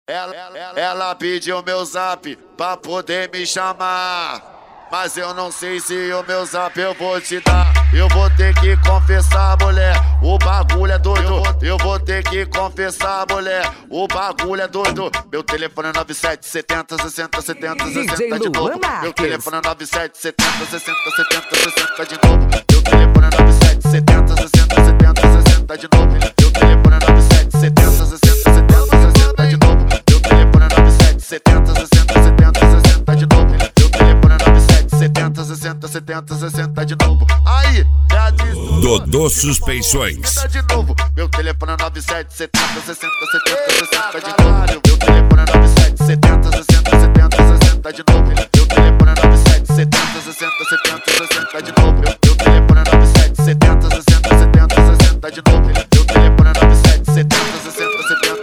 Ela pediu meu zap pra poder me chamar, mas eu não sei se o meu zap eu vou te dar. Eu vou ter que confessar, mulher, o bagulho é doido. Eu vou ter que confessar, mulher, o bagulho é doido. Meu telefone é 9770607060 de novo. Meu telefone é 9770607060 de novo. Meu telefone é 9770607060 de novo. Meu telefone é 9770607060 de novo. Meu telefone é 9770607060 de novo. Meu telefone é 9770607060 de novo. Aí, já disse Dodô Suspeições. de novo. Meu telefone é 9770607060 de novo. Meu telefone é 9770607060 de novo. Meu telefone é 9770607060 de novo. Meu telefone é 9770607060 de novo. Meu telefone é 9770607060.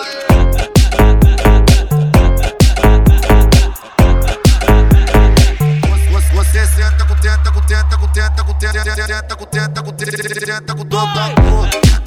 Você senta com tenta, com tenta, com tenta, com tenta, tenta, com tenta, com tenta, com todo amor.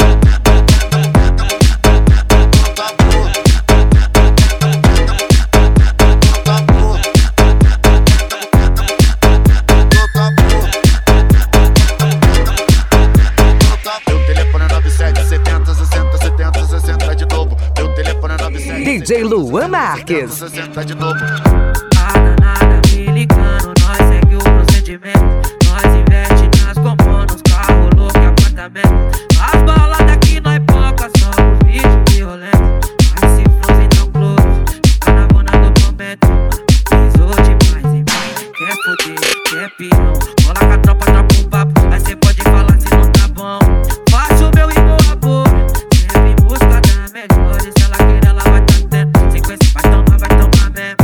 Meu telefone é 9770607060 de novo. Meu telefone é 9770607060 DJ Luan Marques. de novo. Nada me ligando, nós segue o procedimento. Nós investe nas comunas, carro, louco e apartamento. As baladas que nós foca são os bichos violentos. Mas se fosse tão close, tá na bona do momento. Pisou demais em mim, quer foder, quer pirão. Cola com a tropa, troca um papo, aí cê pode falar se não tá bom. Faço o meu e meu amor, sempre em busca da melhor. E se ela querer, ela vai tá tendo. Sequência vai tomar mesmo.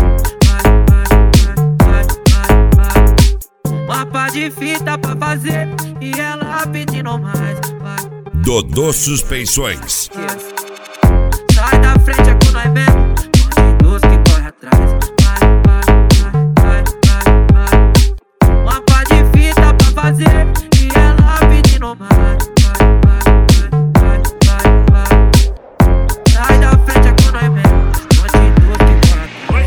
Mapa de fita pra fazer e ela pedindo mais. Dodô Suspeições. Sai da frente, é com nós mesmo. Bandidos que corre atrás. Mapa de fita pra fazer e ela pedindo mais. Sai da frente, é com nós mesmo. Bandidos que corre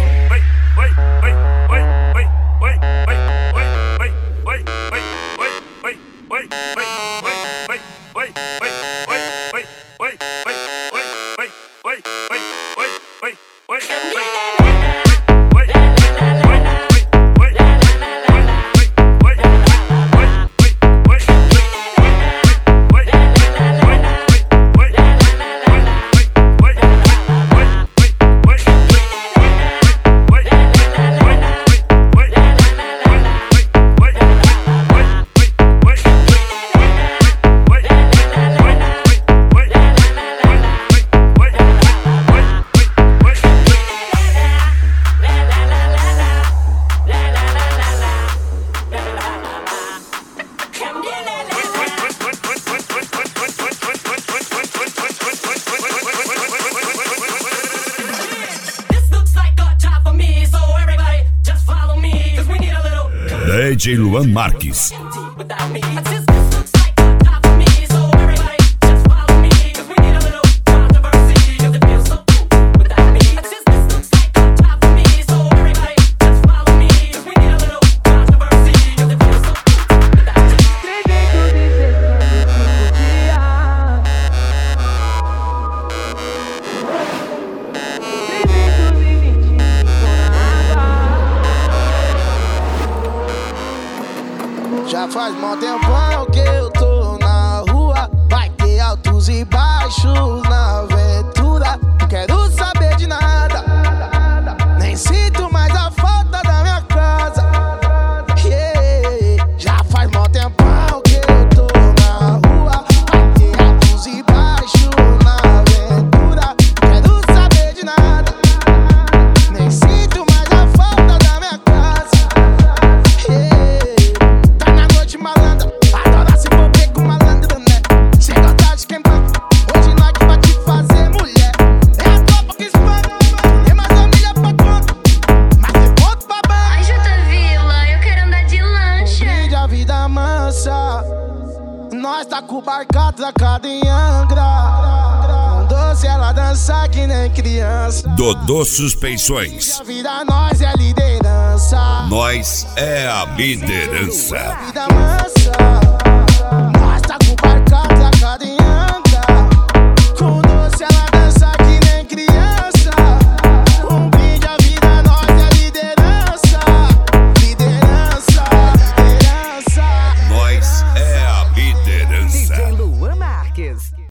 DJ Luan Marques. Já faz mó tempão que eu tô na rua. Vai ter altos e baixos na aventura. Não quero saber de nada, nem sinto mais a falta da minha casa. Yeah. Já faz mó tempão que eu tô na rua. Vai ter altos e baixos na aventura. Não quero saber de nada, nem sinto mais a falta da minha casa. Yeah. Malandra, adora se envolver com malandro, né? Cê gosta de queimar, hoje nós que vai te fazer mulher. É a tropa que espana, tem mais família pra conta, mas tem ponto pra banca. Ai, Jota Vila, eu quero andar de lancha. Convide a vida mansa, nós tá com o barco atracado em Angra. Com doce ela pra dançar que nem criança. Dodô Suspeições. A vida nós é a liderança. Nós é a liderança. Vida mansa. Nós tá com barca cadeando.